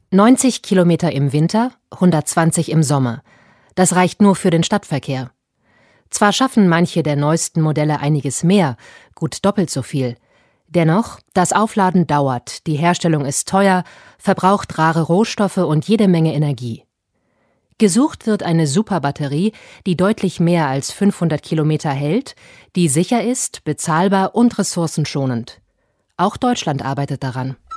90 Kilometer im Winter, 120 im Sommer. Das reicht nur für den Stadtverkehr. Zwar schaffen manche der neuesten Modelle einiges mehr, gut doppelt so viel. Dennoch, das Aufladen dauert, die Herstellung ist teuer, verbraucht rare Rohstoffe und jede Menge Energie. Gesucht wird eine Superbatterie, die deutlich mehr als 500 Kilometer hält, die sicher ist, bezahlbar und ressourcenschonend. Auch Deutschland arbeitet daran.